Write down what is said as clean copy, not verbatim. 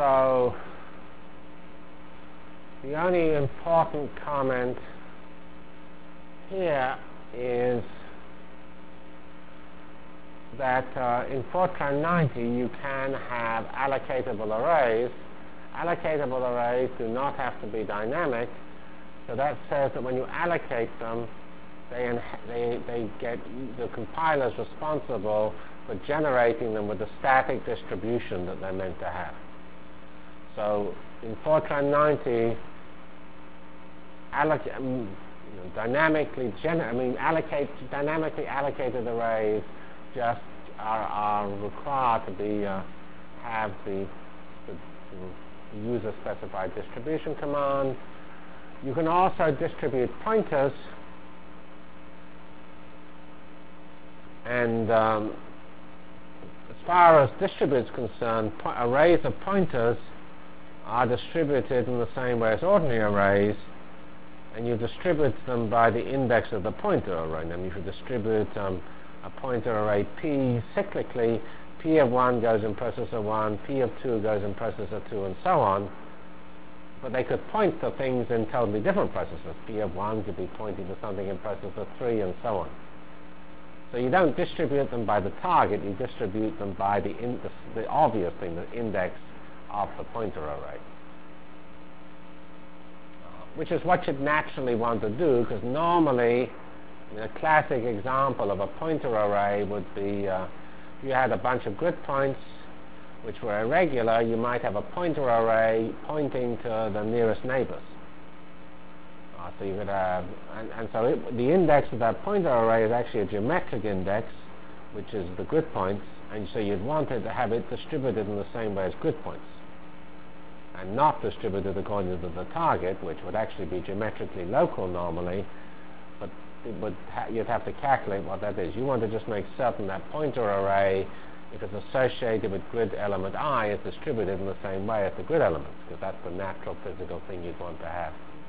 So the only important comment here is that in Fortran 90 you can have allocatable arrays. Allocatable arrays do not have to be dynamic, so that says that when you allocate them, they get the compiler's responsible for generating them with the static distribution that they're meant to have. So in Fortran 90, dynamically allocated arrays just are required to be have the user specified distribution command. You can also distribute pointers, and as far as distribute is concerned, arrays of pointers are distributed in the same way as ordinary arrays, and you distribute them by the index of the pointer array. And if you distribute a pointer array P cyclically, P of 1 goes in processor 1, P of 2 goes in processor 2, and so on. But they could point to things in totally different processors. P of 1 could be pointing to something in processor 3, and so on. So you don't distribute them by the target, you distribute them by the obvious thing, the index of the pointer array. Which is what you'd naturally want to do, because normally, a classic example of a pointer array would be if you had a bunch of grid points which were irregular, you might have a pointer array pointing to the nearest neighbors. So you could have, the index of that pointer array is actually a geometric index, which is the grid points, and so you'd want it to have it distributed in the same way as grid points, and not distributed according to the target, which would actually be geometrically local normally, but you'd have to calculate what that is. You want to just make certain that pointer array, if it's associated with grid element I, is distributed in the same way as the grid elements, because that's the natural physical thing you'd want to have.